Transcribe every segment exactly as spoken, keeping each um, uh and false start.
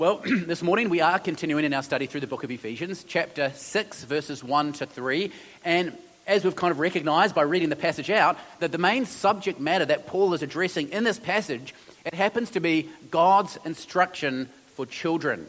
Well, this morning we are continuing in our study through the book of Ephesians, chapter six, verses one to three. And as we've kind of recognized by reading the passage out, that the main subject matter that Paul is addressing in this passage, it happens to be God's instruction for children.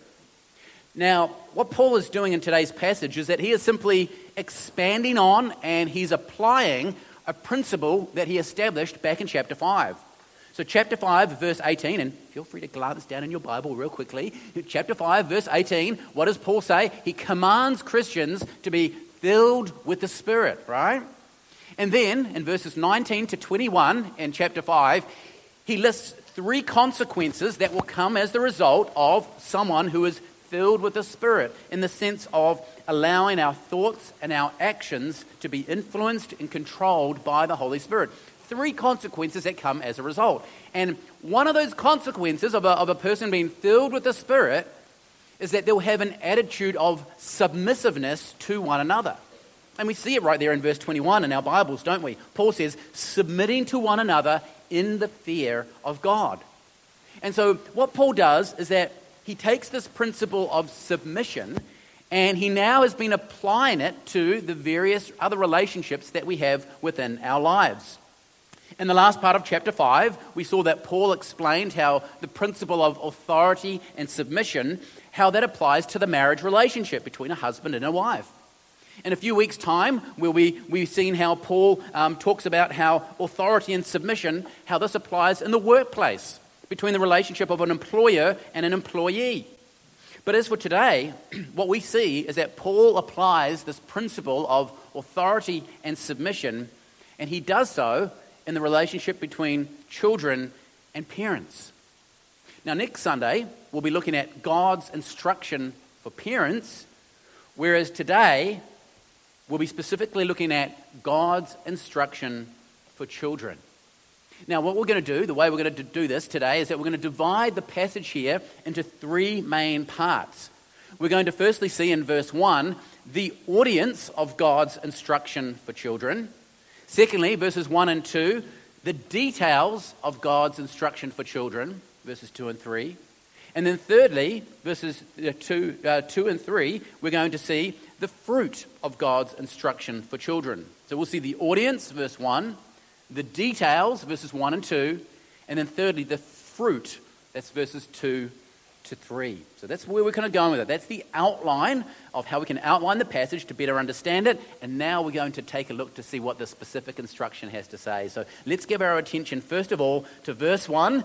Now, what Paul is doing in today's passage is that he is simply expanding on and he's applying a principle that he established back in chapter five. So chapter five, verse eighteen, and feel free to glance down in your Bible real quickly. Chapter five, verse eighteen, what does Paul say? He commands Christians to be filled with the Spirit, right? And then in verses nineteen to twenty-one in chapter five, he lists three consequences that will come as the result of someone who is filled with the Spirit, in the sense of allowing our thoughts and our actions to be influenced and controlled by the Holy Spirit. Three consequences that come as a result. And one of those consequences of a, of a person being filled with the Spirit is that they'll have an attitude of submissiveness to one another. And we see it right there in verse twenty-one in our Bibles, don't we? Paul says, submitting to one another in the fear of God. And so what Paul does is that he takes this principle of submission and he now has been applying it to the various other relationships that we have within our lives. In the last part of chapter five, we saw that Paul explained how the principle of authority and submission, how that applies to the marriage relationship between a husband and a wife. In a few weeks' time, we'll be we've seen how Paul um, talks about how authority and submission, how this applies in the workplace, between the relationship of an employer and an employee. But as for today, what we see is that Paul applies this principle of authority and submission, and he does so in the relationship between children and parents. Now, next Sunday, we'll be looking at God's instruction for parents, whereas today, we'll be specifically looking at God's instruction for children. Now, what we're going to do, the way we're going to do this today, is that we're going to divide the passage here into three main parts. We're going to firstly see in verse one, the audience of God's instruction for children. Secondly, verses one and two, the details of God's instruction for children, verses two and three. And then thirdly, verses two, uh, two and three, we're going to see the fruit of God's instruction for children. So we'll see the audience, verse one, the details, verses one and two, and then thirdly, the fruit, that's verses two to three. So that's where we're kind of going with it. That's the outline of how we can outline the passage to better understand it. And now we're going to take a look to see what the specific instruction has to say. So let's give our attention first of all to verse one,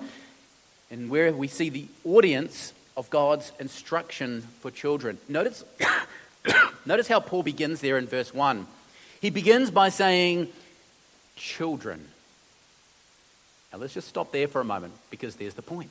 and where we see the audience of God's instruction for children. Notice, notice how Paul begins there in verse one. He begins by saying, children. Now let's just stop there for a moment, because there's the point.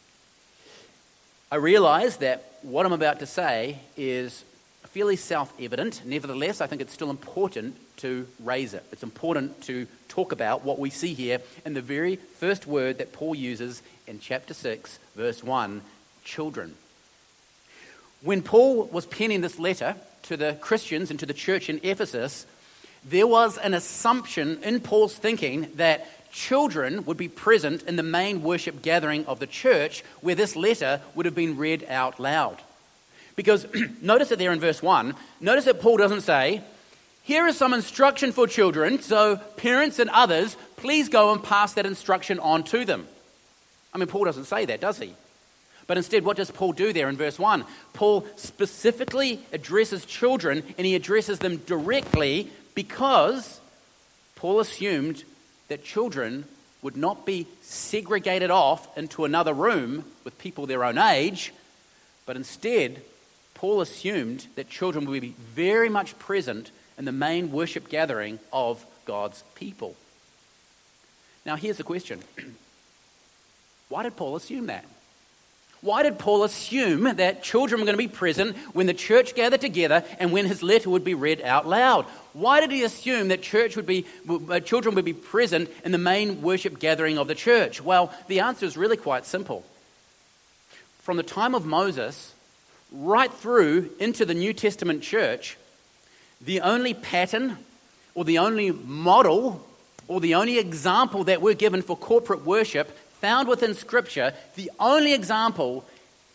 I realize that what I'm about to say is fairly self-evident. Nevertheless, I think it's still important to raise it. It's important to talk about what we see here in the very first word that Paul uses in chapter six, verse one, children. When Paul was penning this letter to the Christians and to the church in Ephesus, there was an assumption in Paul's thinking that children would be present in the main worship gathering of the church where this letter would have been read out loud. Because notice it there in verse one, notice that Paul doesn't say, here is some instruction for children, so parents and others, please go and pass that instruction on to them. I mean, Paul doesn't say that, does he? But instead, what does Paul do there in verse one? Paul specifically addresses children, and he addresses them directly because Paul assumed that children would not be segregated off into another room with people their own age, but instead, Paul assumed that children would be very much present in the main worship gathering of God's people. Now, here's the question. Why did Paul assume that? Why did Paul assume that children were going to be present when the church gathered together and when his letter would be read out loud? Why did he assume that church would be, uh, children would be present in the main worship gathering of the church? Well, the answer is really quite simple. From the time of Moses right through into the New Testament church, the only pattern or the only model or the only example that we're given for corporate worship found within Scripture, the only example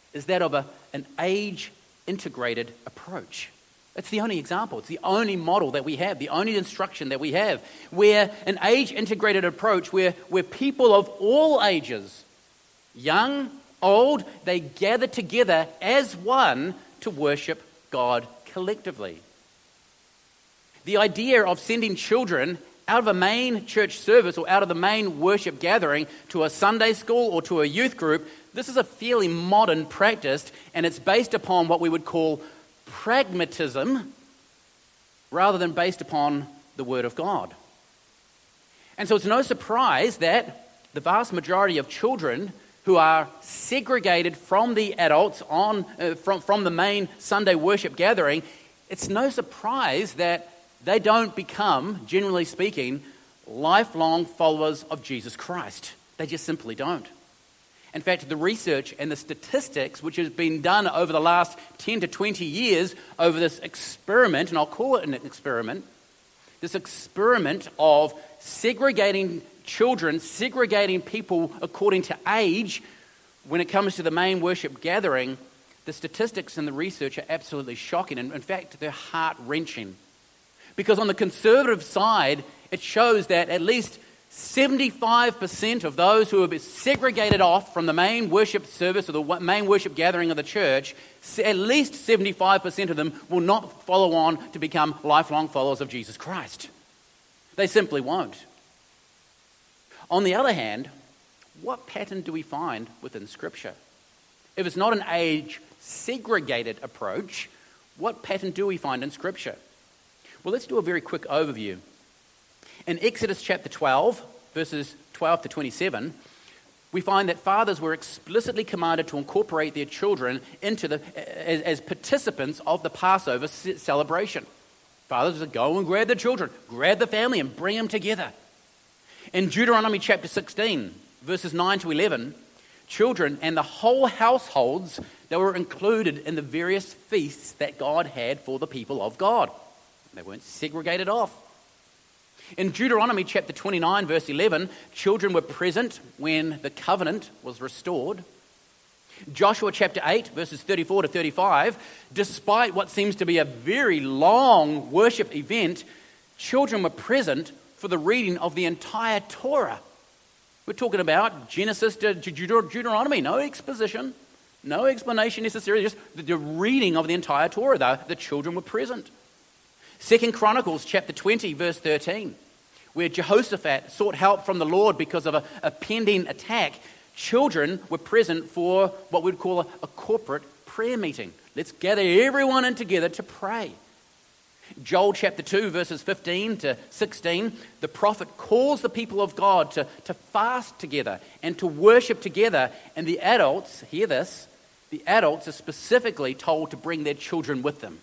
is that of a, an age-integrated approach. It's the only example. It's the only model that we have, the only instruction that we have, where an age-integrated approach, where, where people of all ages, young, old, they gather together as one to worship God collectively. The idea of sending children out of a main church service or out of the main worship gathering to a Sunday school or to a youth group, this is a fairly modern practice, and it's based upon what we would call pragmatism rather than based upon the Word of God. And so it's no surprise that the vast majority of children who are segregated from the adults on uh, from, from the main Sunday worship gathering, it's no surprise that they don't become, generally speaking, lifelong followers of Jesus Christ. They just simply don't. In fact, the research and the statistics which has been done over the last ten to twenty years over this experiment, and I'll call it an experiment, this experiment of segregating children, segregating people according to age when it comes to the main worship gathering, the statistics and the research are absolutely shocking. And in fact, they're heart-wrenching. Because on the conservative side, it shows that at least seventy-five percent of those who have been segregated off from the main worship service or the main worship gathering of the church, at least seventy-five percent of them will not follow on to become lifelong followers of Jesus Christ. They simply won't. On the other hand, what pattern do we find within Scripture? If it's not an age-segregated approach, what pattern do we find in Scripture? Well, let's do a very quick overview. In Exodus chapter twelve, verses twelve to twenty-seven, we find that fathers were explicitly commanded to incorporate their children into the as, as participants of the Passover celebration. Fathers would go and grab the children, grab the family, and bring them together. In Deuteronomy chapter sixteen, verses nine to eleven, children and the whole households that were included in the various feasts that God had for the people of God. They weren't segregated off. In Deuteronomy chapter twenty-nine, verse eleven, children were present when the covenant was restored. Joshua chapter eight, verses thirty-four to thirty-five, despite what seems to be a very long worship event, children were present for the reading of the entire Torah. We're talking about Genesis to Deuteronomy, no exposition, no explanation necessary, just the reading of the entire Torah. The, the children were present. Second Chronicles chapter twenty, verse thirteen, where Jehoshaphat sought help from the Lord because of a, a pending attack. Children were present for what we'd call a, a corporate prayer meeting. Let's gather everyone in together to pray. Joel chapter two, verses fifteen to sixteen, the prophet calls the people of God to, to fast together and to worship together. And the adults, hear this, the adults are specifically told to bring their children with them.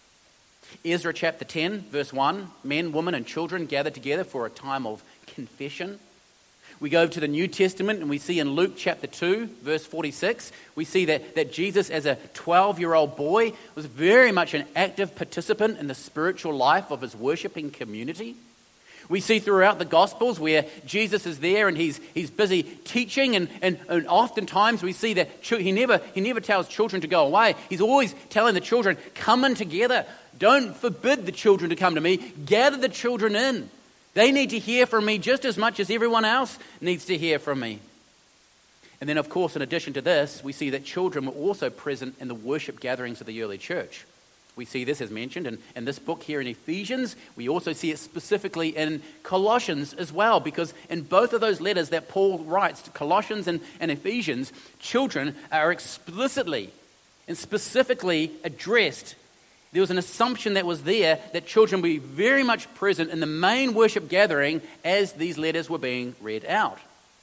Ezra chapter ten, verse one, men, women, and children gather together for a time of confession. We go to the New Testament and we see in Luke chapter two, verse forty-six, we see that, that Jesus as a twelve-year-old boy was very much an active participant in the spiritual life of his worshiping community. We see throughout the Gospels where Jesus is there and he's he's busy teaching, and, and, and oftentimes we see that he never he never tells children to go away. He's always telling the children, come in together. Don't forbid the children to come to me. Gather the children in. They need to hear from me just as much as everyone else needs to hear from me. And then, of course, in addition to this, we see that children were also present in the worship gatherings of the early church. We see this as mentioned in, in this book here in Ephesians. We also see it specifically in Colossians as well, because in both of those letters that Paul writes, to Colossians and, and Ephesians, children are explicitly and specifically addressed. There was an assumption that was there that children would be very much present in the main worship gathering as these letters were being read out.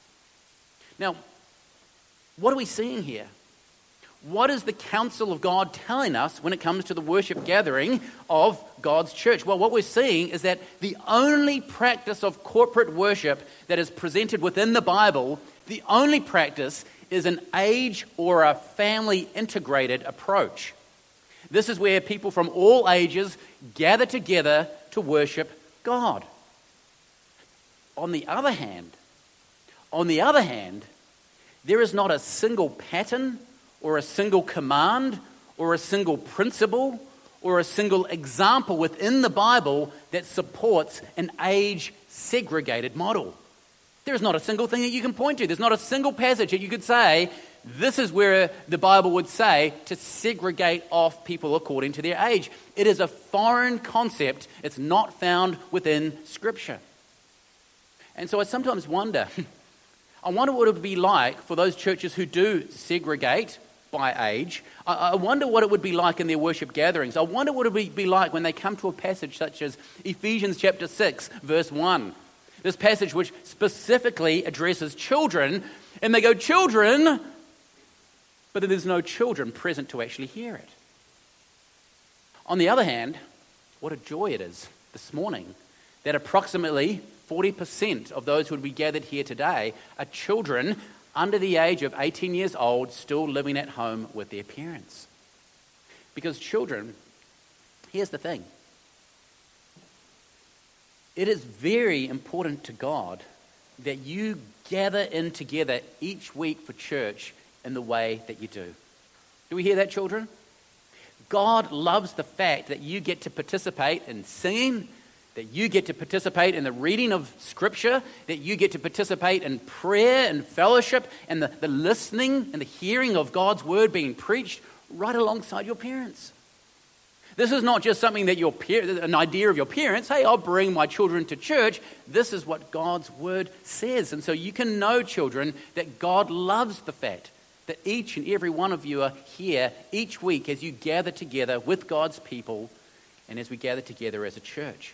Now, what are we seeing here? What is the counsel of God telling us when it comes to the worship gathering of God's church? Well, what we're seeing is that the only practice of corporate worship that is presented within the Bible, the only practice is an age or a family integrated approach. This is where people from all ages gather together to worship God. On the other hand, on the other hand, there is not a single pattern or a single command or a single principle or a single example within the Bible that supports an age-segregated model. There is not a single thing that you can point to. There's not a single passage that you could say, this is where the Bible would say to segregate off people according to their age. It is a foreign concept. It's not found within Scripture. And so I sometimes wonder, I wonder what it would be like for those churches who do segregate by age. I, I wonder what it would be like in their worship gatherings. I wonder what it would be like when they come to a passage such as Ephesians chapter six, verse one. This passage which specifically addresses children, and they go, children, but then there's no children present to actually hear it. On the other hand, what a joy it is this morning that approximately forty percent of those who would be gathered here today are children under the age of eighteen years old, still living at home with their parents. Because children, here's the thing. It is very important to God that you gather in together each week for church in the way that you do. Do we hear that, children? God loves the fact that you get to participate in singing, that you get to participate in the reading of Scripture, that you get to participate in prayer and fellowship and the, the listening and the hearing of God's word being preached right alongside your parents. This is not just something that your an idea of your parents, hey, I'll bring my children to church. This is what God's word says. And so you can know, children, that God loves the fact that each and every one of you are here each week as you gather together with God's people and as we gather together as a church.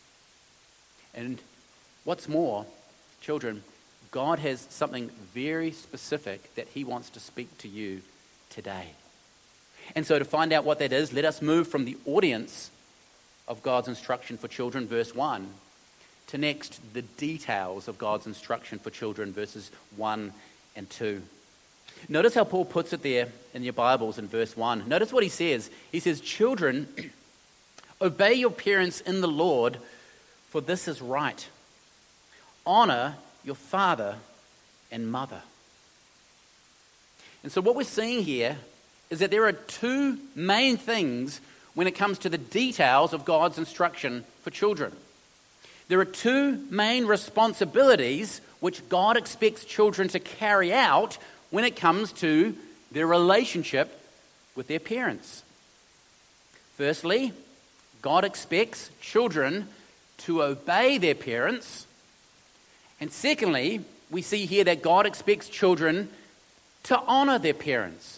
And what's more, children, God has something very specific that he wants to speak to you today. And so to find out what that is, let us move from the audience of God's instruction for children, verse one, to next the details of God's instruction for children, verses one and two. Notice how Paul puts it there in your Bibles in verse one. Notice what he says. He says, children, obey your parents in the Lord, for this is right. Honor your father and mother. And so what we're seeing here is that there are two main things when it comes to the details of God's instruction for children. There are two main responsibilities which God expects children to carry out when it comes to their relationship with their parents. Firstly, God expects children to obey their parents. And secondly, we see here that God expects children to honor their parents.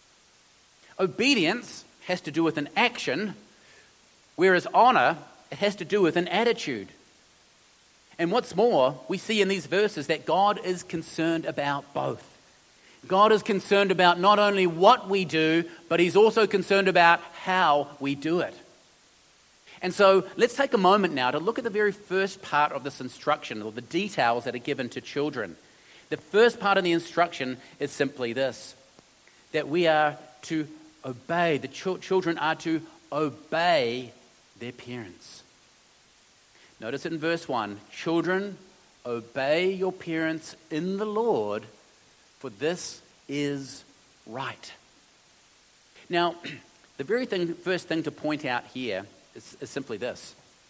Obedience has to do with an action, whereas honor, it has to do with an attitude. And what's more, we see in these verses that God is concerned about both. God is concerned about not only what we do, but he's also concerned about how we do it. And so let's take a moment now to look at the very first part of this instruction, or the details that are given to children. The first part of the instruction is simply this, that we are to obey, the ch- children are to obey their parents. Notice it in verse one, children, obey your parents in the Lord, for this is right. Now, the very thing, first thing to point out here is, is simply this.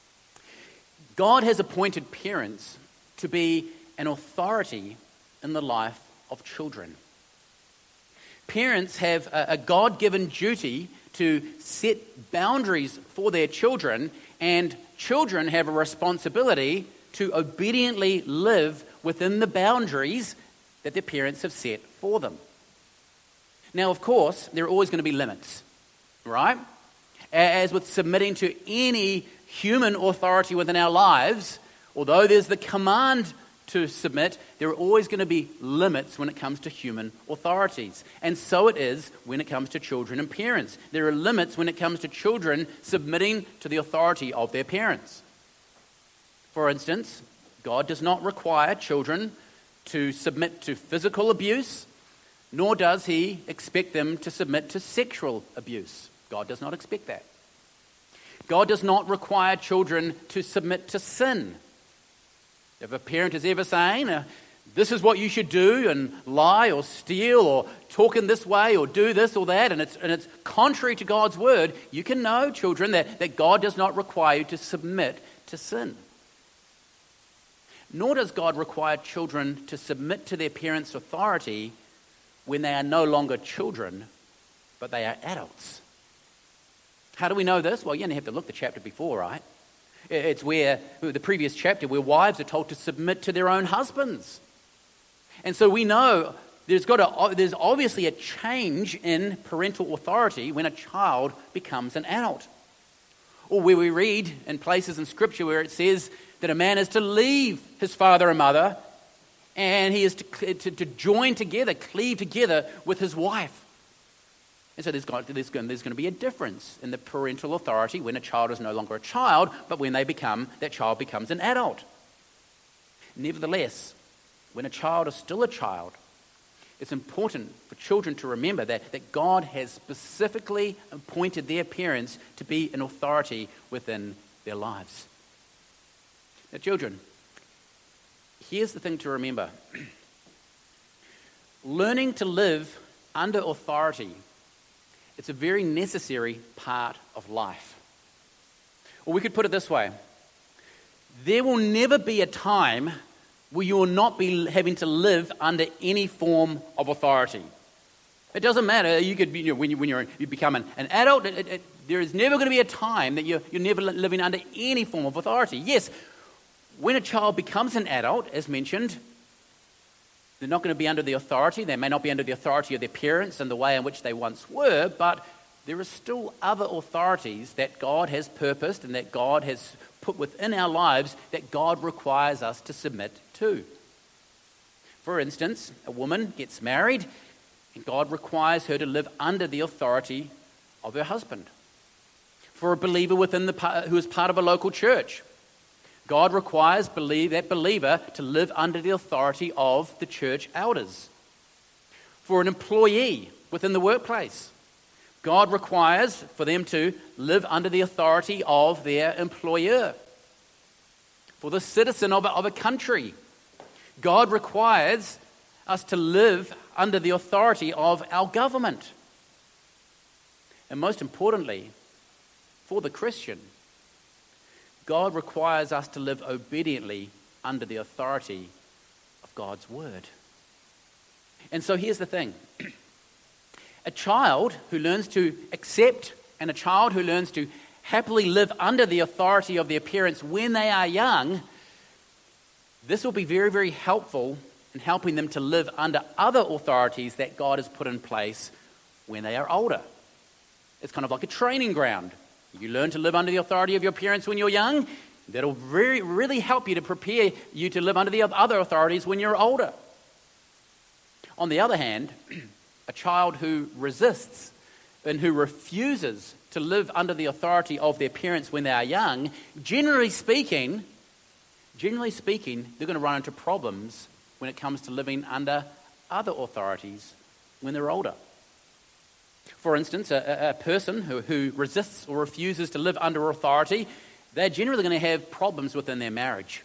God has appointed parents to be an authority in the life of children. Parents have a, a God-given duty to set boundaries for their children, and children have a responsibility to obediently live within the boundaries that their parents have set for them. Now, of course, there are always going to be limits, right? As with submitting to any human authority within our lives, although there's the command to submit, there are always going to be limits when it comes to human authorities. And so it is when it comes to children and parents. There are limits when it comes to children submitting to the authority of their parents. For instance, God does not require children to submit to physical abuse, nor does he expect them to submit to sexual abuse. God does not expect that. God does not require children to submit to sin. If a parent is ever saying, uh, this is what you should do, and lie or steal or talk in this way or do this or that, and it's and it's contrary to God's word, you can know, children, that, that God does not require you to submit to sin. Nor does God require children to submit to their parents' authority when they are no longer children, but they are adults. How do we know this? Well, you only have to look the chapter before, right? It's where, the previous chapter, where wives are told to submit to their own husbands. And so we know there's got to, there's obviously a change in parental authority when a child becomes an adult. Or where we read in places in Scripture where it says that a man is to leave his father and mother and he is to, to, to join together, cleave together with his wife. And so there's, got, there's, going, there's going to be a difference in the parental authority when a child is no longer a child, but when they become, that child becomes an adult. Nevertheless, when a child is still a child, it's important for children to remember that, that God has specifically appointed their parents to be an authority within their lives. Now, children, here's the thing to remember. Learning to live under authority, it's a very necessary part of life. Or we could put it this way. There will never be a time where you will not be having to live under any form of authority. It doesn't matter. You could, you know, when you when you're, you become an, an adult, it, it, there is never going to be a time that you're, you're never living under any form of authority. Yes, when a child becomes an adult, as mentioned, they're not going to be under the authority. They may not be under the authority of their parents in the way in which they once were, but there are still other authorities that God has purposed and that God has put within our lives that God requires us to submit to. For instance, a woman gets married and God requires her to live under the authority of her husband. For a believer within the who is part of a local church, God requires believe, that believer to live under the authority of the church elders. For an employee within the workplace, God requires for them to live under the authority of their employer. For the citizen of a, of a country, God requires us to live under the authority of our government. And most importantly, for the Christian, God requires us to live obediently under the authority of God's word. And so here's the thing. A child who learns to accept and a child who learns to happily live under the authority of their parents when they are young, this will be very, very helpful in helping them to live under other authorities that God has put in place when they are older. It's kind of like a training ground. You learn to live under the authority of your parents when you're young. That'll really, really help you to prepare you to live under the other authorities when you're older. On the other hand, a child who resists and who refuses to live under the authority of their parents when they are young, generally speaking, generally speaking, they're going to run into problems when it comes to living under other authorities when they're older. For instance, a, a person who, who resists or refuses to live under authority, they're generally going to have problems within their marriage.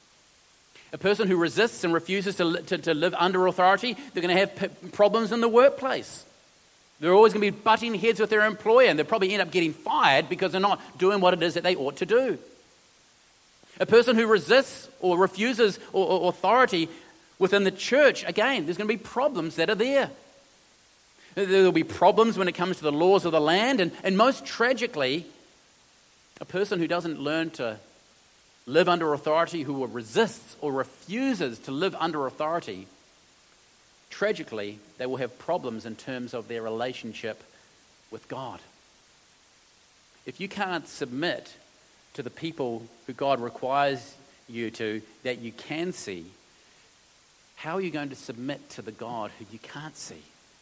A person who resists and refuses to, to, to live under authority, they're going to have p- problems in the workplace. They're always going to be butting heads with their employer, and they'll probably end up getting fired because they're not doing what it is that they ought to do. A person who resists or refuses or, or authority within the church, again, there's going to be problems that are there. There will be problems when it comes to the laws of the land, and, and most tragically, a person who doesn't learn to live under authority, who resists or refuses to live under authority, tragically, they will have problems in terms of their relationship with God. If you can't submit to the people who God requires you to, that you can see, how are you going to submit to the God who you can't see?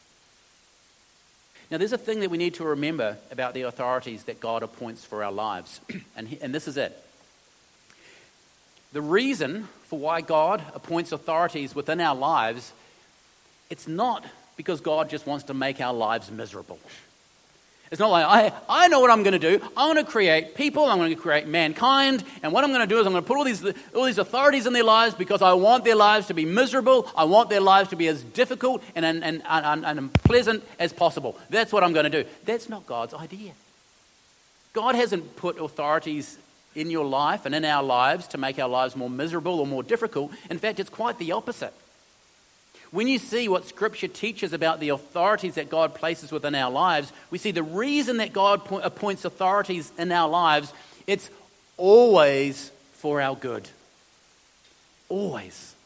Now, there's a thing that we need to remember about the authorities that God appoints for our lives, and, he, and this is it. The reason for why God appoints authorities within our lives, it's not because God just wants to make our lives miserable. It's not like, I, I know what I'm going to do. I'm going to create people. I'm going to create mankind. And what I'm going to do is I'm going to put all these, all these authorities in their lives because I want their lives to be miserable. I want their lives to be as difficult and, and, and, and, and unpleasant as possible. That's what I'm going to do. That's not God's idea. God hasn't put authorities in your life and in our lives to make our lives more miserable or more difficult. In fact, it's quite the opposite. When you see what Scripture teaches about the authorities that God places within our lives, we see the reason that God appoints authorities in our lives, it's always for our good. Always.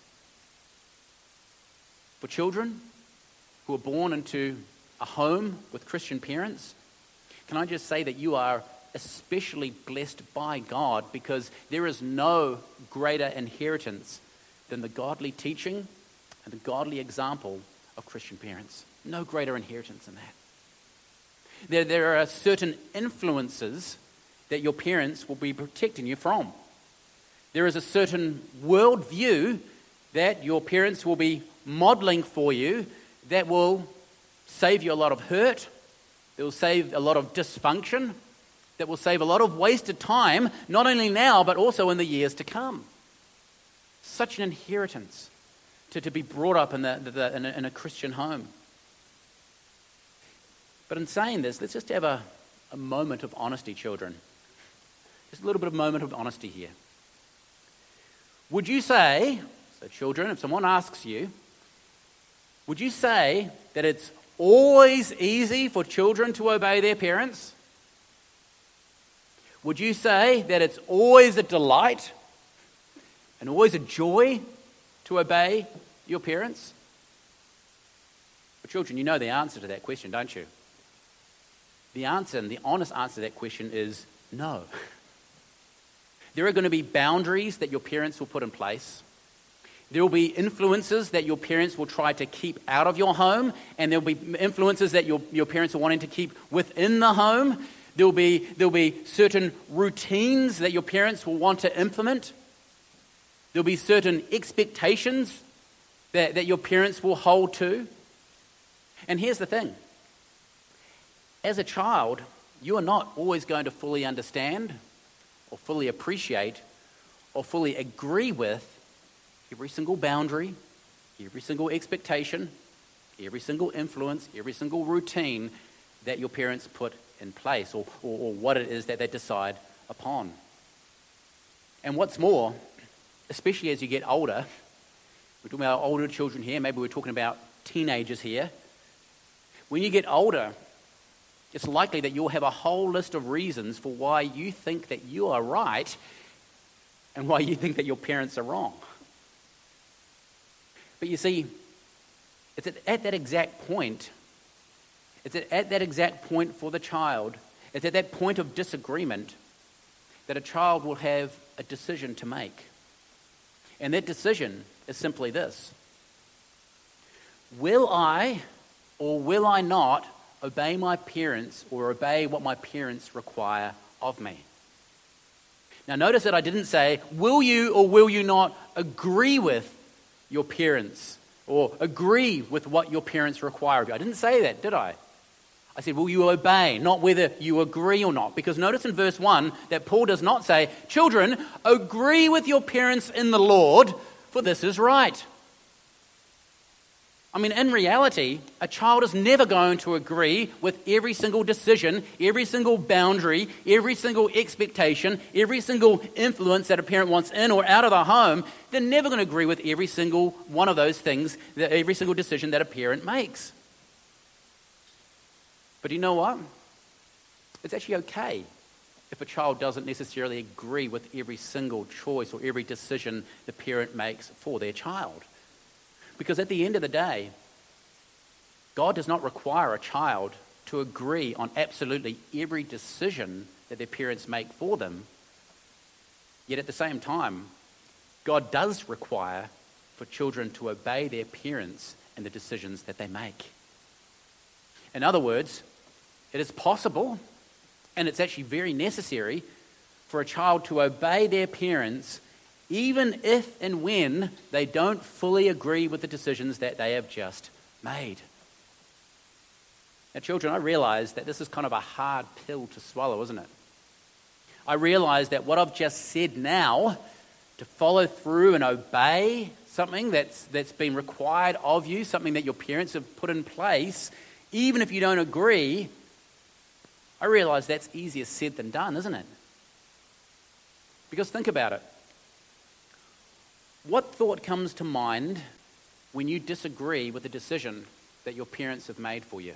For children who are born into a home with Christian parents, can I just say that you are especially blessed by God, because there is no greater inheritance than the godly teaching and the godly example of Christian parents. No greater inheritance than that. There, there are certain influences that your parents will be protecting you from. There is a certain worldview that your parents will be modeling for you that will save you a lot of hurt, that will save a lot of dysfunction, that will save a lot of wasted time, not only now, but also in the years to come. Such an inheritance to, to be brought up in, the, the, in, a, in a Christian home. But in saying this, let's just have a, a moment of honesty, children. Just a little bit of moment of honesty here. Would you say, so children, if someone asks you, would you say that it's always easy for children to obey their parents? Would you say that it's always a delight and always a joy to obey your parents? But children, you know the answer to that question, don't you? The answer, and the honest answer to that question is no. There are going to be boundaries that your parents will put in place. There will be influences that your parents will try to keep out of your home, and there will be influences that your, your parents are wanting to keep within the home. There will be, there will be certain routines that your parents will want to implement. There will be certain expectations that, that your parents will hold to. And here's the thing. As a child, you are not always going to fully understand or fully appreciate or fully agree with every single boundary, every single expectation, every single influence, every single routine that your parents put in place, or, or, or what it is that they decide upon. And what's more, especially as you get older, we're talking about older children here, maybe we're talking about teenagers here. When you get older, it's likely that you'll have a whole list of reasons for why you think that you are right and why you think that your parents are wrong. But you see, it's at, at that exact point, it's at, at that exact point for the child, it's at that point of disagreement that a child will have a decision to make. And that decision is simply this: will I or will I not obey my parents or obey what my parents require of me? Now notice that I didn't say, will you or will you not agree with your parents or agree with what your parents require of you? I didn't say that, did I? I said, will you obey, not whether you agree or not. Because notice in verse one that Paul does not say, children, agree with your parents in the Lord, for this is right. I mean, in reality, a child is never going to agree with every single decision, every single boundary, every single expectation, every single influence that a parent wants in or out of the home. They're never going to agree with every single one of those things, every single decision that a parent makes. But you know what? It's actually okay if a child doesn't necessarily agree with every single choice or every decision the parent makes for their child. Because at the end of the day, God does not require a child to agree on absolutely every decision that their parents make for them. Yet at the same time, God does require for children to obey their parents in the decisions that they make. In other words, it is possible, and it's actually very necessary, for a child to obey their parents even if and when they don't fully agree with the decisions that they have just made. Now, children, I realize that this is kind of a hard pill to swallow, isn't it? I realize that what I've just said now, to follow through and obey something that's that's been required of you, something that your parents have put in place, even if you don't agree, I realize that's easier said than done, isn't it? Because think about it. What thought comes to mind when you disagree with the decision that your parents have made for you?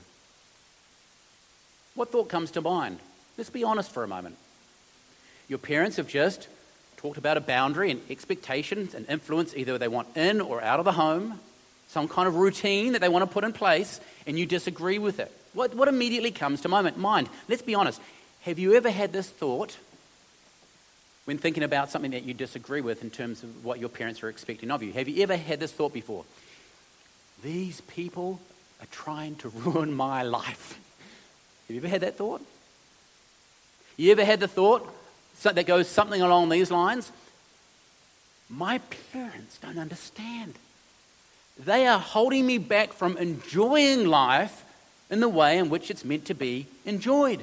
What thought comes to mind? Let's be honest for a moment. Your parents have just talked about a boundary and expectations and influence, either they want in or out of the home, some kind of routine that they want to put in place, and you disagree with it. What, what immediately comes to moment, mind? Let's be honest. Have you ever had this thought when thinking about something that you disagree with in terms of what your parents are expecting of you? Have you ever had this thought before? These people are trying to ruin my life. Have you ever had that thought? You ever had the thought that goes something along these lines? My parents don't understand. They are holding me back from enjoying life in the way in which it's meant to be enjoyed.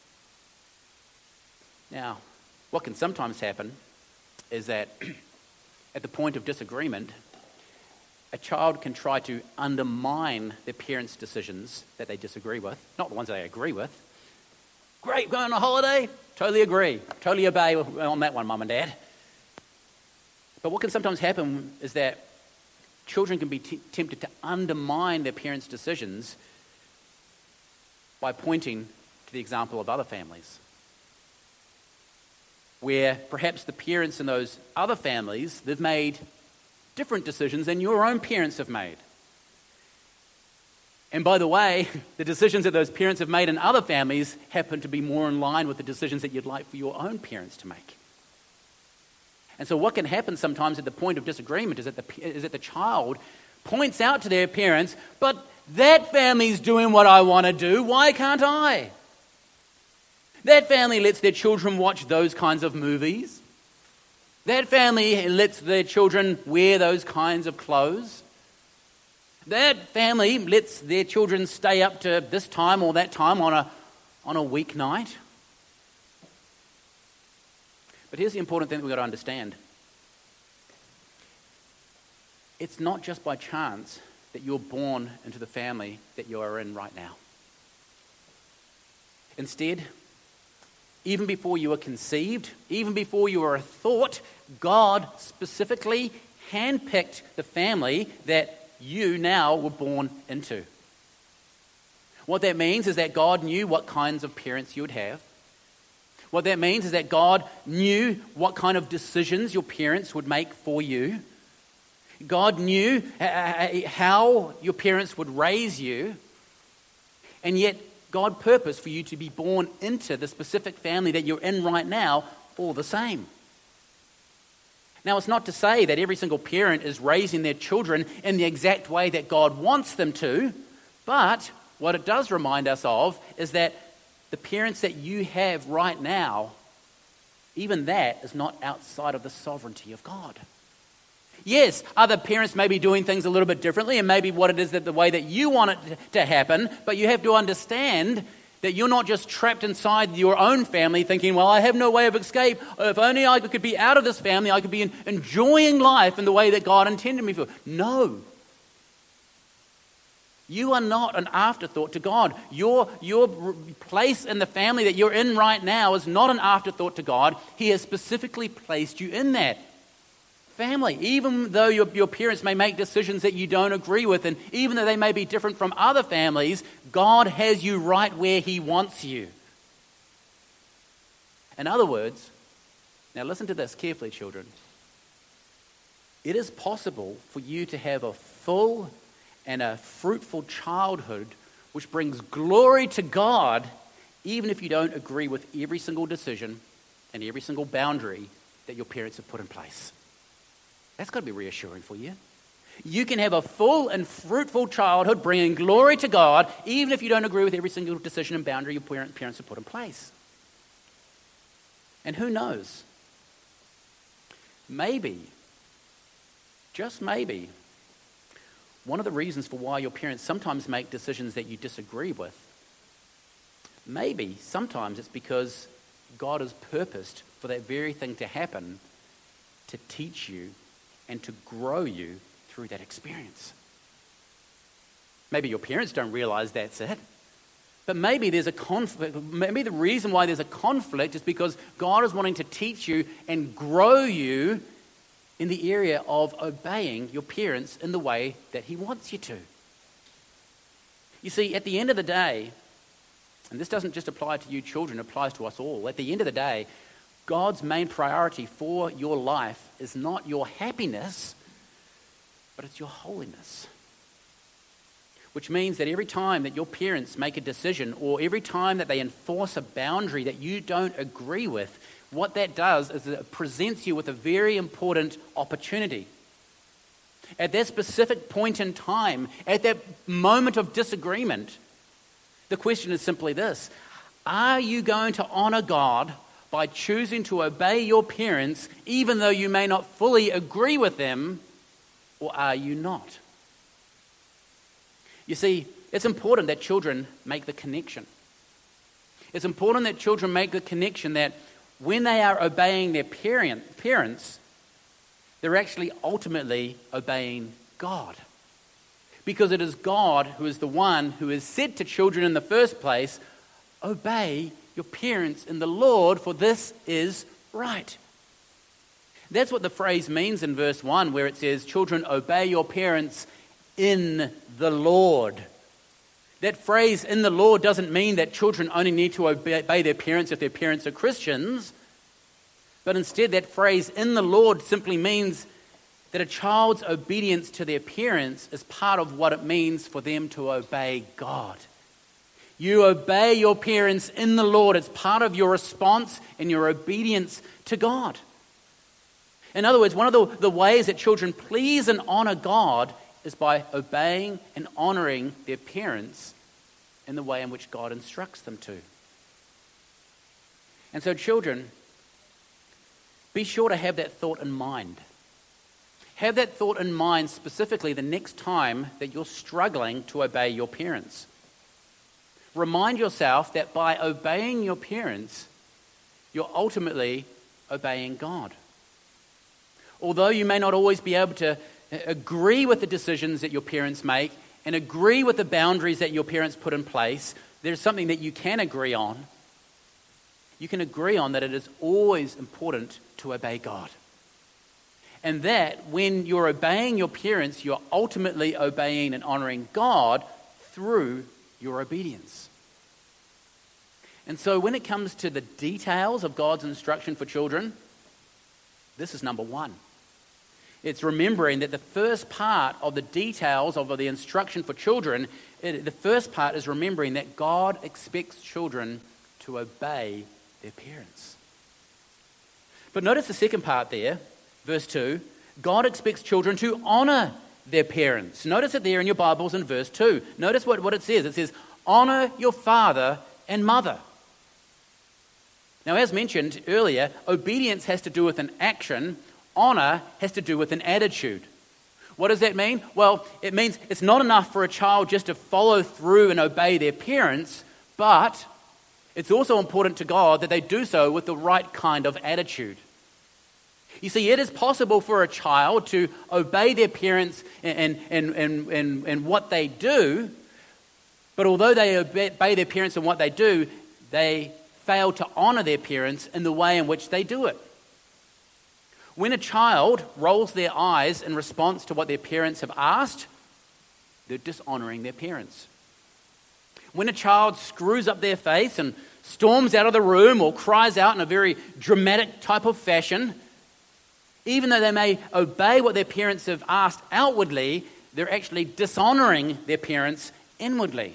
Now, what can sometimes happen is that at the point of disagreement, a child can try to undermine their parents' decisions that they disagree with, not the ones they agree with. Great, going on a holiday? Totally agree. Totally obey on that one, Mum and Dad. But what can sometimes happen is that children can be t- tempted to undermine their parents' decisions by pointing to the example of other families, where perhaps the parents in those other families, they've made different decisions than your own parents have made. And by the way, the decisions that those parents have made in other families happen to be more in line with the decisions that you'd like for your own parents to make. And so what can happen sometimes at the point of disagreement is that the, is that the child points out to their parents, but that family's doing what I want to do, why can't I? That family lets their children watch those kinds of movies. That family lets their children wear those kinds of clothes. That family lets their children stay up to this time or that time on a, on a weeknight. But here's the important thing that we've got to understand. It's not just by chance that you're born into the family that you are in right now. Instead, even before you were conceived, even before you were a thought, God specifically handpicked the family that you now were born into. What that means is that God knew what kinds of parents you would have. What that means is that God knew what kind of decisions your parents would make for you. God knew how your parents would raise you. And yet God purposed for you to be born into the specific family that you're in right now all the same. Now, it's not to say that every single parent is raising their children in the exact way that God wants them to, but what it does remind us of is that the parents that you have right now, even that is not outside of the sovereignty of God. Yes, other parents may be doing things a little bit differently, and maybe what it is that the way that you want it to happen, but you have to understand that you're not just trapped inside your own family thinking, well, I have no way of escape. If only I could be out of this family, I could be enjoying life in the way that God intended me for. No. You are not an afterthought to God. Your, your place in the family that you're in right now is not an afterthought to God. He has specifically placed you in that family. Even though your, your parents may make decisions that you don't agree with, and even though they may be different from other families, God has you right where He wants you. In other words, now listen to this carefully, children. It is possible for you to have a full and a fruitful childhood which brings glory to God, even if you don't agree with every single decision and every single boundary that your parents have put in place. That's got to be reassuring for you. You can have a full and fruitful childhood bringing glory to God, even if you don't agree with every single decision and boundary your parents have put in place. And who knows? Maybe, just maybe, one of the reasons for why your parents sometimes make decisions that you disagree with maybe sometimes it's because God has purposed for that very thing to happen to teach you and to grow you through that experience. Maybe your parents don't realize that's it. But maybe there's a conflict. Maybe the reason why there's a conflict is because God is wanting to teach you and grow you in the area of obeying your parents in the way that He wants you to. You see, at the end of the day, and this doesn't just apply to you children, it applies to us all. At the end of the day, God's main priority for your life is not your happiness, but it's your holiness. Which means that every time that your parents make a decision or every time that they enforce a boundary that you don't agree with, what that does is it presents you with a very important opportunity. At that specific point in time, at that moment of disagreement, the question is simply this: are you going to honor God by choosing to obey your parents even though you may not fully agree with them, or are you not? You see, it's important that children make the connection. It's important that children make the connection that when they are obeying their parent, parents, they're actually ultimately obeying God. Because it is God who is the one who has said to children in the first place, obey your parents in the Lord, for this is right. That's what the phrase means in verse one, where it says, children, obey your parents in the Lord. That phrase, in the Lord, doesn't mean that children only need to obey their parents if their parents are Christians. But instead, that phrase, in the Lord, simply means that a child's obedience to their parents is part of what it means for them to obey God. You obey your parents in the Lord. It's part of your response and your obedience to God. In other words, one of the, the ways that children please and honor God is by obeying and honoring their parents in the way in which God instructs them to. And so children, be sure to have that thought in mind. Have that thought in mind specifically the next time that you're struggling to obey your parents. Remind yourself that by obeying your parents, you're ultimately obeying God. Although you may not always be able to agree with the decisions that your parents make and agree with the boundaries that your parents put in place, there's something that you can agree on. You can agree on that it is always important to obey God. And that when you're obeying your parents, you're ultimately obeying and honoring God through your obedience. And so when it comes to the details of God's instruction for children, this is number one. It's remembering that the first part of the details of the instruction for children, it, the first part is remembering that God expects children to obey their parents. But notice the second part there, verse two. God expects children to honor their parents. Notice it there in your Bibles in verse two. Notice what, what it says. It says, honor your father and mother. Now, as mentioned earlier, obedience has to do with an action. Honor has to do with an attitude. What does that mean? Well, it means it's not enough for a child just to follow through and obey their parents, but it's also important to God that they do so with the right kind of attitude. You see, it is possible for a child to obey their parents and, and, and, and, and what they do, but although they obey their parents and what they do, they fail to honor their parents in the way in which they do it. When a child rolls their eyes in response to what their parents have asked, they're dishonoring their parents. When a child screws up their face and storms out of the room or cries out in a very dramatic type of fashion, even though they may obey what their parents have asked outwardly, they're actually dishonoring their parents inwardly.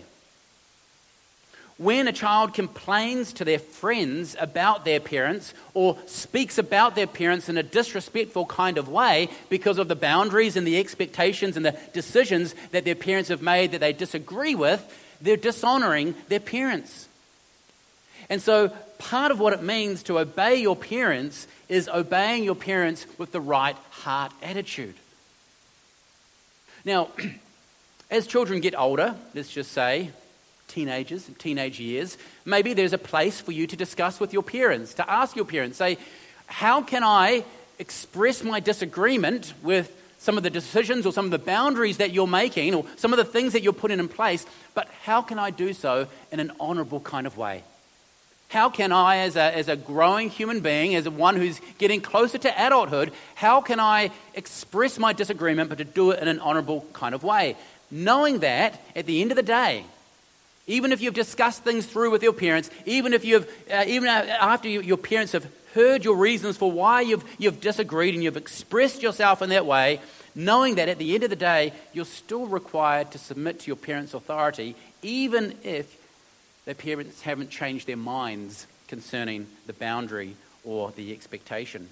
When a child complains to their friends about their parents or speaks about their parents in a disrespectful kind of way because of the boundaries and the expectations and the decisions that their parents have made that they disagree with, they're dishonoring their parents. And so part of what it means to obey your parents is obeying your parents with the right heart attitude. Now, as children get older, let's just say, teenagers, teenage years, maybe there's a place for you to discuss with your parents, to ask your parents, say, how can I express my disagreement with some of the decisions or some of the boundaries that you're making or some of the things that you're putting in place, but how can I do so in an honorable kind of way? How can I, as a, as a growing human being, as one who's getting closer to adulthood, how can I express my disagreement but to do it in an honorable kind of way? Knowing that, at the end of the day, even if you've discussed things through with your parents, even if you've, uh, even after you, your parents have heard your reasons for why you've, you've disagreed and you've expressed yourself in that way, knowing that at the end of the day, you're still required to submit to your parents' authority, even if their parents haven't changed their minds concerning the boundary or the expectation.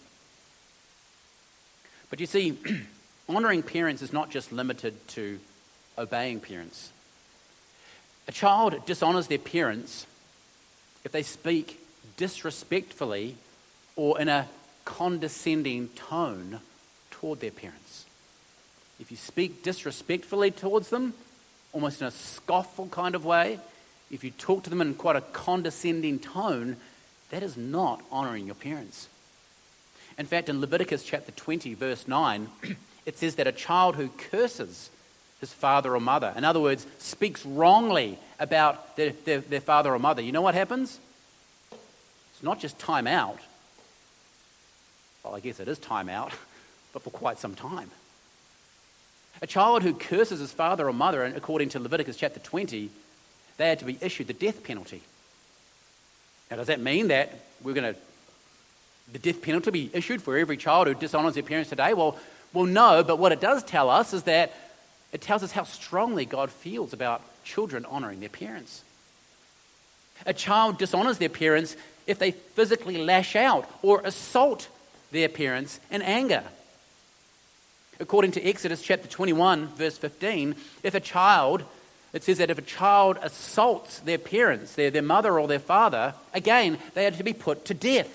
But you see, honouring parents is not just limited to obeying parents. A child dishonours their parents if they speak disrespectfully or in a condescending tone toward their parents. If you speak disrespectfully towards them, almost in a scofful kind of way, if you talk to them in quite a condescending tone, that is not honouring your parents. In fact, in Leviticus chapter twenty, verse nine, it says that a child who curses his father or mother, in other words, speaks wrongly about their, their, their father or mother, you know what happens? It's not just time out. Well, I guess it is time out, but for quite some time. A child who curses his father or mother, according to Leviticus chapter twenty, they had to be issued the death penalty. Now, does that mean that we're going to, the death penalty be issued for every child who dishonours their parents today? Well, well, no, but what it does tell us is that it tells us how strongly God feels about children honouring their parents. A child dishonours their parents if they physically lash out or assault their parents in anger. According to Exodus chapter twenty-one, verse fifteen, if a child, it says that if a child assaults their parents, their, their mother or their father, again, they are to be put to death.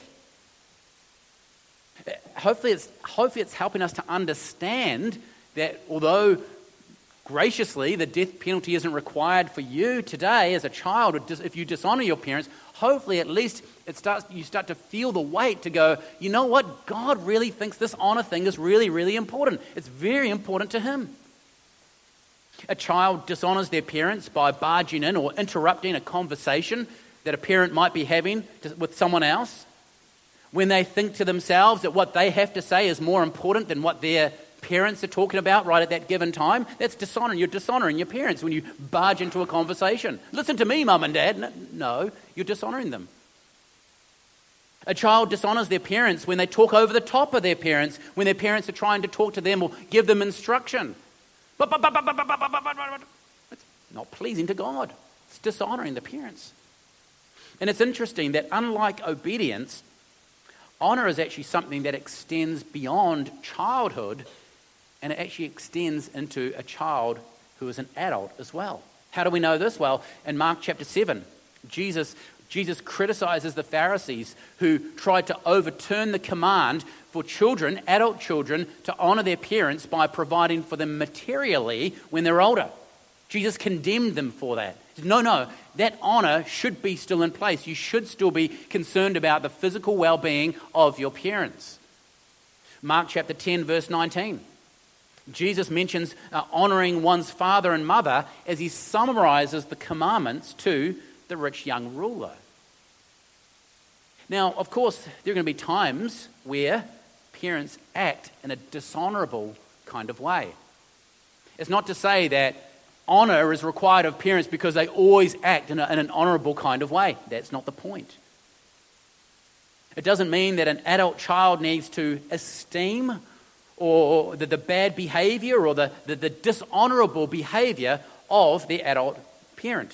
Hopefully it's, hopefully it's helping us to understand that although graciously the death penalty isn't required for you today as a child, or if you dishonour your parents, hopefully at least it starts, you start to feel the weight to go, you know what, God really thinks this honour thing is really, really important. It's very important to him. A child dishonours their parents by barging in or interrupting a conversation that a parent might be having to, with someone else, when they think to themselves that what they have to say is more important than what their parents are talking about right at that given time. That's dishonouring. You're dishonouring your parents when you barge into a conversation. Listen to me, Mum and Dad. No, you're dishonouring them. A child dishonours their parents when they talk over the top of their parents, when their parents are trying to talk to them or give them instruction. It's not pleasing to God. It's dishonouring the parents. And it's interesting that unlike obedience, honour is actually something that extends beyond childhood, and it actually extends into a child who is an adult as well. How do we know this? Well, in Mark chapter seven, Jesus, Jesus criticizes the Pharisees who tried to overturn the command for children, adult children, to honour their parents by providing for them materially when they're older. Jesus condemned them for that. He said, no, no, that honour should be still in place. You should still be concerned about the physical well-being of your parents. Mark chapter ten, verse nineteen. Jesus mentions uh, honouring one's father and mother as he summarises the commandments to the rich young ruler. Now, of course, there are going to be times where parents act in a dishonourable kind of way. It's not to say that honour is required of parents because they always act in, a, in an honourable kind of way. That's not the point. It doesn't mean that an adult child needs to esteem or the, the bad behaviour or the, the, the dishonourable behaviour of the adult parent.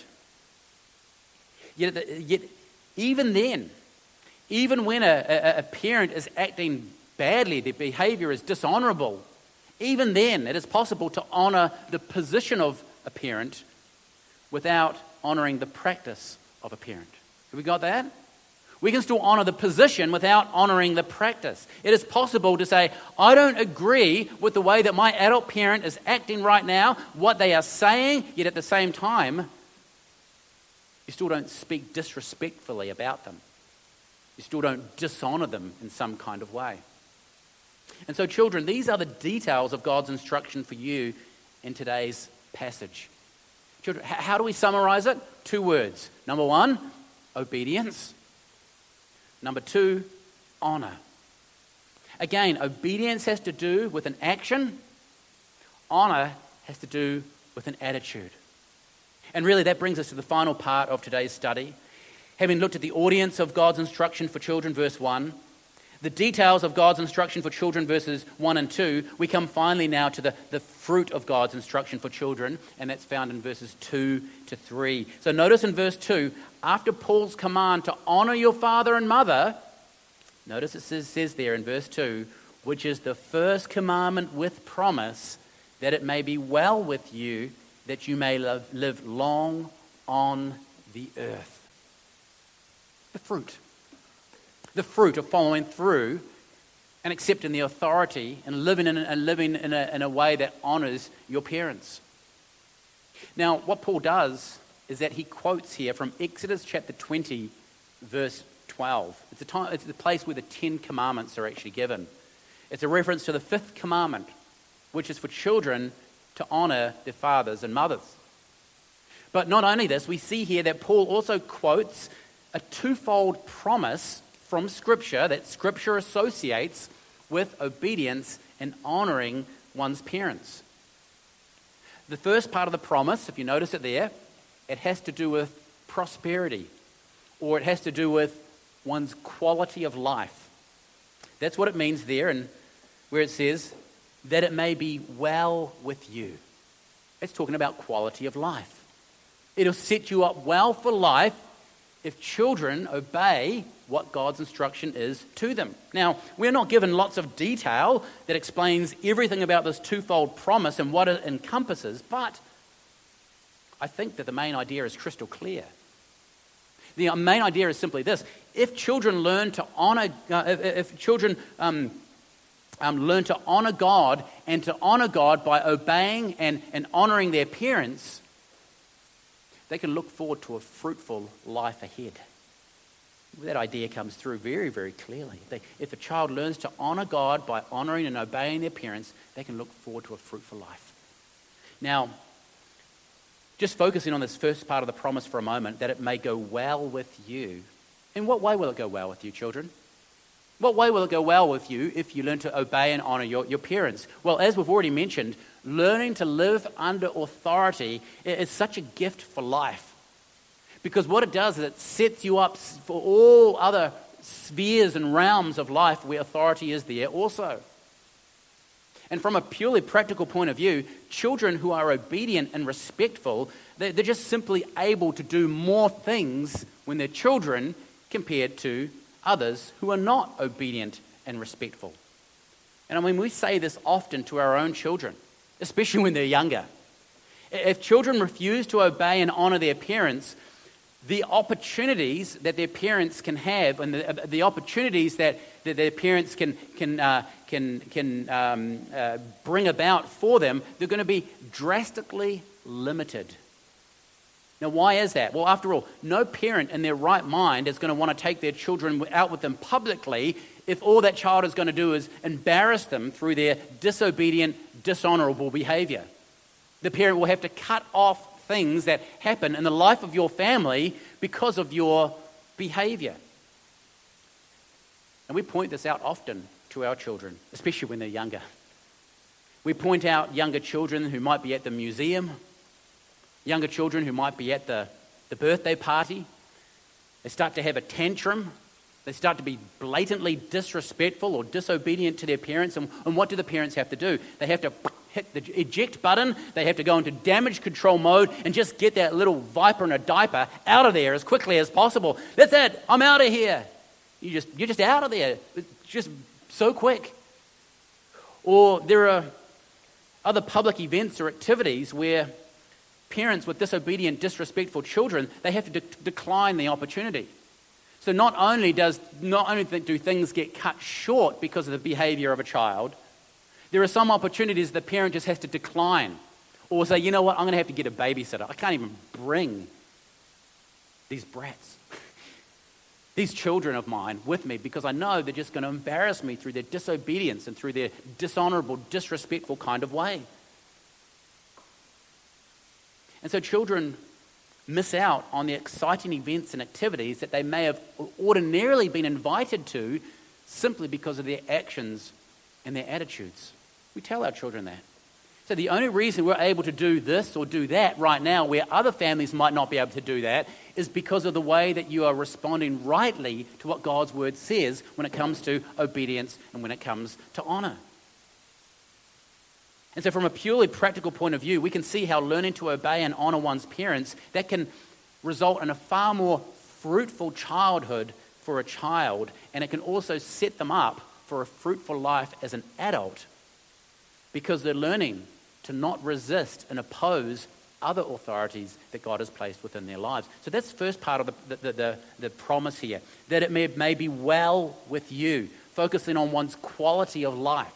Yet, yet even then, even when a, a, a parent is acting badly, their behaviour is dishonourable, even then it is possible to honour the position of a parent without honouring the practice of a parent. Have we got that? We can still honour the position without honouring the practice. It is possible to say, I don't agree with the way that my adult parent is acting right now, what they are saying, yet at the same time, You still don't speak disrespectfully about them. You still don't dishonor them in some kind of way. And so, children, these are the details of God's instruction for you in today's passage. Children, how do we summarize it? Two words. Number one, obedience. Number two, honor. Again, obedience has to do with an action. Honor has to do with an attitude. And really that brings us to the final part of today's study. Having looked at the audience of God's instruction for children, verse one, the details of God's instruction for children, verses one and two, we come finally now to the, the fruit of God's instruction for children, and that's found in verses two to three. So notice in verse two, after Paul's command to honor your father and mother, notice it says, says there in verse two, which is the first commandment with promise, that it may be well with you, that you may live, live long on the earth. The fruit. The fruit of following through and accepting the authority and living in, and living in, a, in a way that honors your parents. Now, what Paul does is that he quotes here from Exodus chapter twenty, verse twelve. It's a, time, it's the place where the Ten Commandments are actually given. It's a reference to the fifth commandment, which is for children to honor their fathers and mothers. But not only this, we see here that Paul also quotes a twofold promise from Scripture that Scripture associates with obedience and honoring one's parents. The first part of the promise, if you notice it there, it has to do with prosperity, or it has to do with one's quality of life. That's what it means there, and where it says, that it may be well with you. It's talking about quality of life. It'll set you up well for life if children obey what God's instruction is to them. Now, we're not given lots of detail that explains everything about this twofold promise and what it encompasses, but I think that the main idea is crystal clear. The main idea is simply this: if children learn to honor, uh, if, if children um, um, learn to honor God and to honor God by obeying and, and honoring their parents, they can look forward to a fruitful life ahead. That idea comes through very, very clearly. They, if a child learns to honor God by honoring and obeying their parents, they can look forward to a fruitful life. Now, just focusing on this first part of the promise for a moment, that it may go well with you. In what way will it go well with you, children? What way will it go well with you if you learn to obey and honor your, your parents? Well, as we've already mentioned, learning to live under authority is such a gift for life. Because what it does is it sets you up for all other spheres and realms of life where authority is there also. And from a purely practical point of view, children who are obedient and respectful, they're just simply able to do more things when they're children compared to others who are not obedient and respectful. And I mean, we say this often to our own children, especially when they're younger. If children refuse to obey and honor their parents, the opportunities that their parents can have and the, the opportunities that, that their parents can can uh, can can um, uh, bring about for them, they're going to be drastically limited. Now, why is that? Well, after all, no parent in their right mind is going to want to take their children out with them publicly if all that child is going to do is embarrass them through their disobedient, dishonorable behavior. The parent will have to cut off things that happen in the life of your family because of your behavior. And we point this out often to our children, especially when they're younger. We point out younger children who might be at the museum, younger children who might be at the, the birthday party. They start to have a tantrum. They start to be blatantly disrespectful or disobedient to their parents. And, and what do the parents have to do? They have to hit the eject button. They have to go into damage control mode and just get that little viper in a diaper out of there as quickly as possible. That's it. I'm out of here. You just, you're just out of there. It's just so quick. Or there are other public events or activities where parents with disobedient, disrespectful children, they have to de- decline the opportunity. So not only does not only do things get cut short because of the behavior of a child, there are some opportunities the parent just has to decline or say, you know what, I'm going to have to get a babysitter. I can't even bring these brats, these children of mine with me, because I know they're just going to embarrass me through their disobedience and through their dishonorable, disrespectful kind of way. And so children miss out on the exciting events and activities that they may have ordinarily been invited to simply because of their actions and their attitudes. We tell our children that. So the only reason we're able to do this or do that right now, where other families might not be able to do that, is because of the way that you are responding rightly to what God's word says when it comes to obedience and when it comes to honor. And so from a purely practical point of view, we can see how learning to obey and honor one's parents, that can result in a far more fruitful childhood for a child, and it can also set them up for a fruitful life as an adult, because they're learning to not resist and oppose other authorities that God has placed within their lives. So that's the first part of the, the, the, the promise here, that it may, may be well with you, focusing on one's quality of life.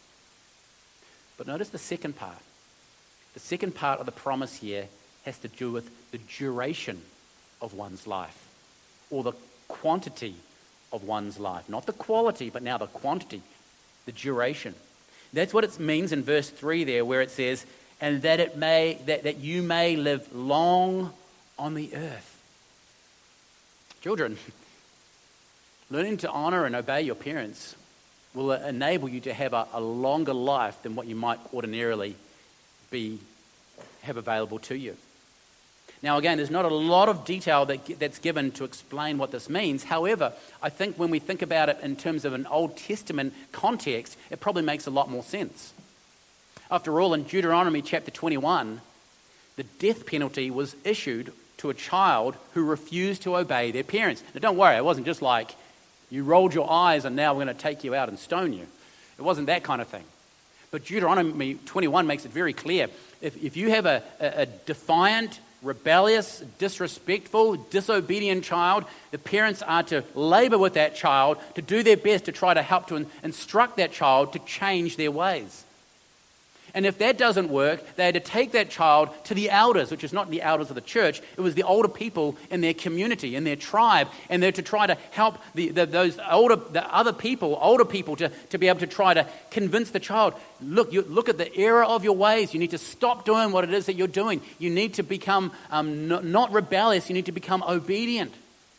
But notice the second part. The second part of the promise here has to do with the duration of one's life, or the quantity of one's life. Not the quality, but now the quantity, the duration. That's what it means in verse three there, where it says, and that it may that, that you may live long on the earth. Children, learning to honor and obey your parents will enable you to have a, a longer life than what you might ordinarily be have available to you. Now again, there's not a lot of detail that, that's given to explain what this means. However, I think when we think about it in terms of an Old Testament context, it probably makes a lot more sense. After all, in Deuteronomy chapter twenty-one, the death penalty was issued to a child who refused to obey their parents. Now don't worry, it wasn't just like you rolled your eyes and now we're going to take you out and stone you. It wasn't that kind of thing. But Deuteronomy twenty-one makes it very clear. If, if you have a, a, a defiant, rebellious, disrespectful, disobedient child, the parents are to labor with that child, to do their best to try to help to in, instruct that child to change their ways. And if that doesn't work, they had to take that child to the elders, which is not the elders of the church, it was the older people in their community, in their tribe, and they're to try to help the, the, those older, the other people, older people, to, to be able to try to convince the child, look, you, look at the error of your ways. You need to stop doing what it is that you're doing. You need to become um, not, not rebellious. You need to become obedient.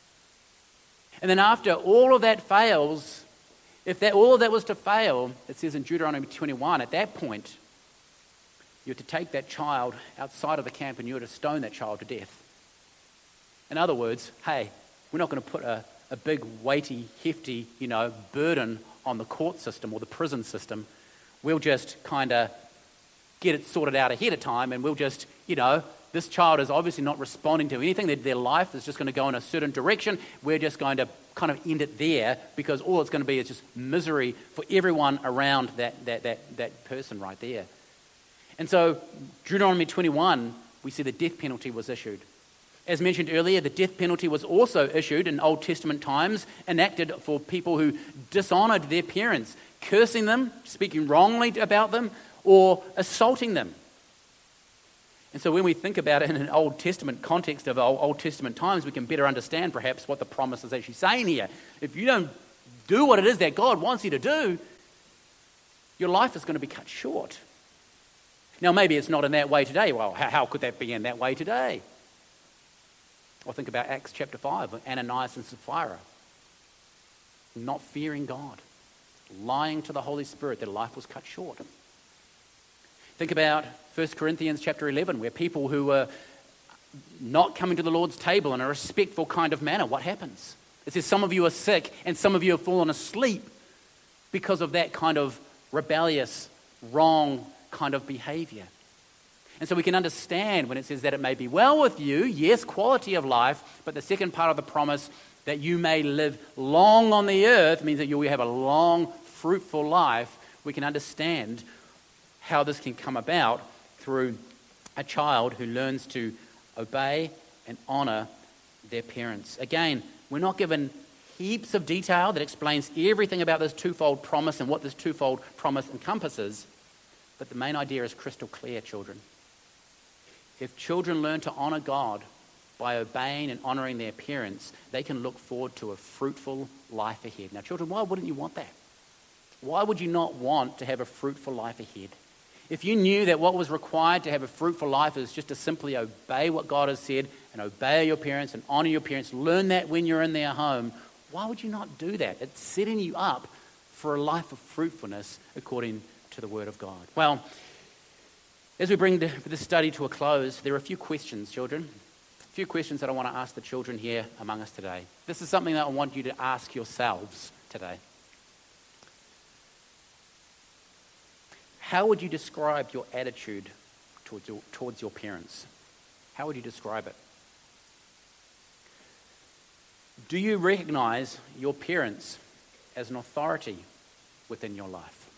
And then after all of that fails, if that all of that was to fail, it says in Deuteronomy twenty-one, at that point, you're to take that child outside of the camp and you're to stone that child to death. In other words, hey, we're not going to put a, a big, weighty, hefty, you know, burden on the court system or the prison system. We'll just kind of get it sorted out ahead of time, and we'll just, you know, this child is obviously not responding to anything. Their, their life is just going to go in a certain direction. We're just going to kind of end it there, because all it's going to be is just misery for everyone around that that that, that person right there. And so, Deuteronomy twenty-one, we see the death penalty was issued. As mentioned earlier, the death penalty was also issued in Old Testament times, enacted for people who dishonored their parents, cursing them, speaking wrongly about them, or assaulting them. And so when we think about it in an Old Testament context of Old Testament times, we can better understand perhaps what the promise is actually saying here. If you don't do what it is that God wants you to do, your life is going to be cut short. Now, maybe it's not in that way today. Well, how, how could that be in that way today? Well, think about Acts chapter five, Ananias and Sapphira. Not fearing God, lying to the Holy Spirit, their life was cut short. Think about First Corinthians chapter eleven, where people who were not coming to the Lord's table in a respectful kind of manner, what happens? It says some of you are sick and some of you have fallen asleep because of that kind of rebellious, wrong kind of behavior. And so we can understand when it says that it may be well with you, yes, quality of life, but the second part of the promise, that you may live long on the earth, means that you will have a long, fruitful life. We can understand how this can come about through a child who learns to obey and honor their parents. Again, we're not given heaps of detail that explains everything about this twofold promise and what this twofold promise encompasses. But the main idea is crystal clear, children. If children learn to honor God by obeying and honouring their parents, they can look forward to a fruitful life ahead. Now, children, why wouldn't you want that? Why would you not want to have a fruitful life ahead? If you knew that what was required to have a fruitful life is just to simply obey what God has said and obey your parents and honour your parents, learn that when you're in their home, why would you not do that? It's setting you up for a life of fruitfulness according to the Word of God. Well, as we bring this study to a close, there are a few questions, children. A few questions that I want to ask the children here among us today. This is something that I want you to ask yourselves today. How would you describe your attitude towards your, towards your parents? How would you describe it? Do you recognize your parents as an authority within your life?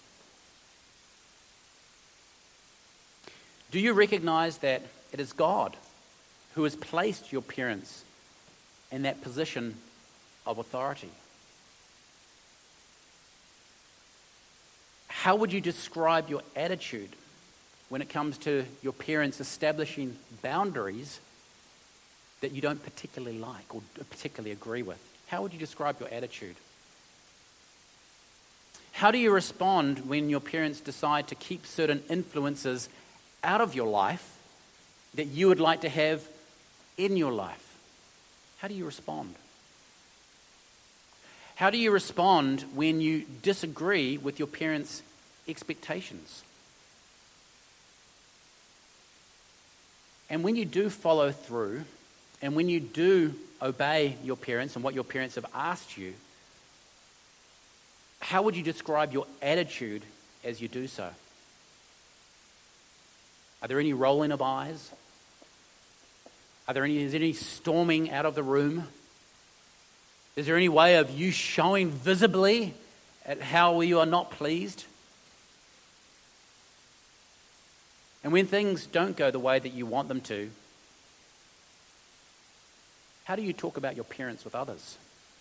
Do you recognize that it is God who has placed your parents in that position of authority? How would you describe your attitude when it comes to your parents establishing boundaries that you don't particularly like or particularly agree with? How would you describe your attitude? How do you respond when your parents decide to keep certain influences out of your life that you would like to have in your life? How do you respond? How do you respond when you disagree with your parents' expectations? And when you do follow through, and when you do obey your parents and what your parents have asked you, how would you describe your attitude as you do so? Are there any rolling of eyes? Are there any, is there any storming out of the room? Is there any way of you showing visibly at how you are not pleased? And when things don't go the way that you want them to, how do you talk about your parents with others?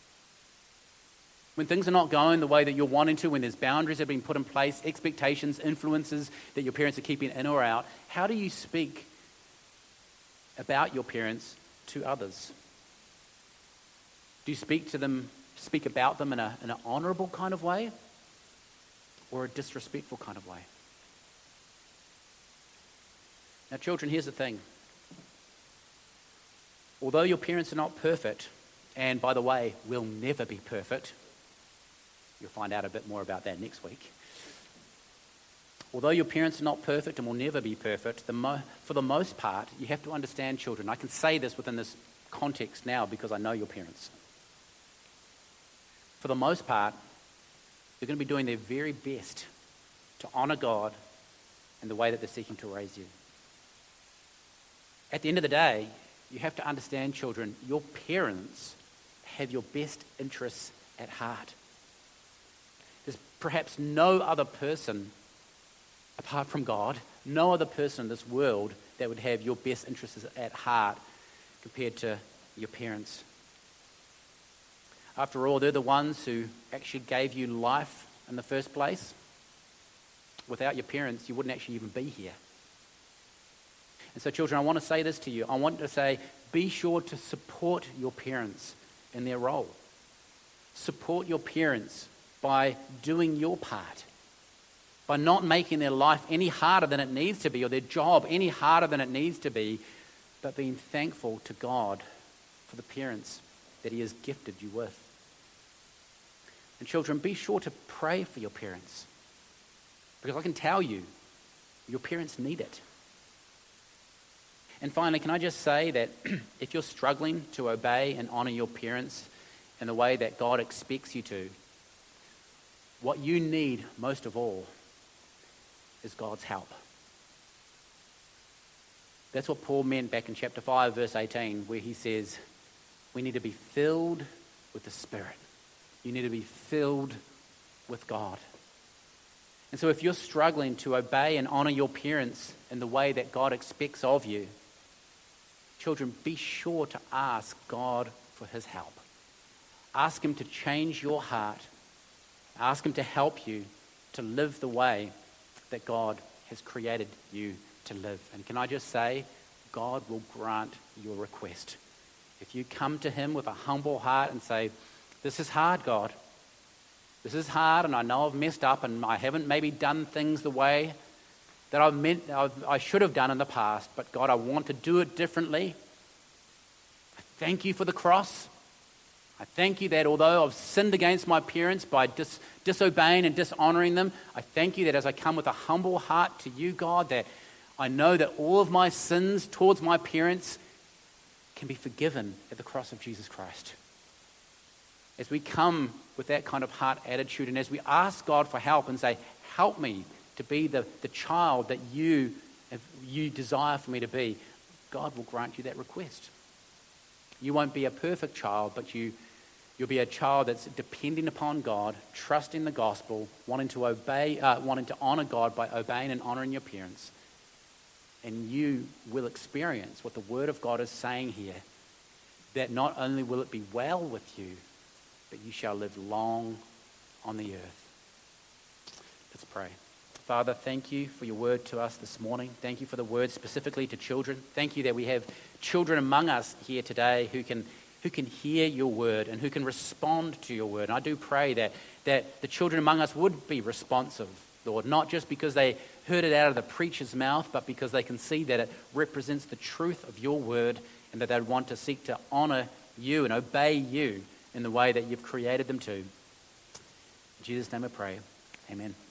When things are not going the way that you're wanting to, when there's boundaries that have been put in place, expectations, influences that your parents are keeping in or out, how do you speak about your parents to others? Do you speak to them, speak about them in a, in an honourable kind of way or a disrespectful kind of way? Now, children, here's the thing. Although your parents are not perfect, and by the way, will never be perfect, you'll find out a bit more about that next week. Although your parents are not perfect and will never be perfect, the mo- for the most part, you have to understand, children. I can say this within this context now because I know your parents. For the most part, they're going to be doing their very best to honour God in the way that they're seeking to raise you. At the end of the day, you have to understand, children, your parents have your best interests at heart. There's perhaps no other person, apart from God, no other person in this world that would have your best interests at heart compared to your parents. After all, they're the ones who actually gave you life in the first place. Without your parents, you wouldn't actually even be here. And so, children, I want to say this to you. I want to say, be sure to support your parents in their role. Support your parents by doing your part, by not making their life any harder than it needs to be or their job any harder than it needs to be, but being thankful to God for the parents that He has gifted you with. And children, be sure to pray for your parents, because I can tell you, your parents need it. And finally, can I just say that if you're struggling to obey and honour your parents in the way that God expects you to, what you need most of all is God's help. That's what Paul meant back in chapter five, verse eighteen, where he says, we need to be filled with the Spirit. You need to be filled with God. And so if you're struggling to obey and honour your parents in the way that God expects of you, children, be sure to ask God for His help. Ask Him to change your heart. Ask Him to help you to live the way that God has created you to live. And can I just say, God will grant your request If you come to him with a humble heart and say, this is hard, God. This is hard, and I know I've messed up, and I haven't maybe done things the way that I've meant, I've, I should have done in the past, but God, I want to do it differently. I thank you for the cross. I thank you that although I've sinned against my parents by dis, disobeying and dishonoring them, I thank you that as I come with a humble heart to you, God, that I know that all of my sins towards my parents can be forgiven at the cross of Jesus Christ. As we come with that kind of heart attitude, and as we ask God for help and say, help me to be the, the child that you, you desire for me to be, God will grant you that request. You won't be a perfect child, but you, you'll be a child that's depending upon God, trusting the gospel, wanting to obey, uh, wanting to honor God by obeying and honoring your parents. And you will experience what the Word of God is saying here, that not only will it be well with you, but you shall live long on the earth. Let's pray. Father, thank you for your word to us this morning. Thank you for the word specifically to children. Thank you that we have children among us here today who can who can hear your word and who can respond to your word. And I do pray that, that the children among us would be responsive, Lord, not just because they heard it out of the preacher's mouth, but because they can see that it represents the truth of your word and that they'd want to seek to honor you and obey you in the way that you've created them to. In Jesus' name I pray. Amen.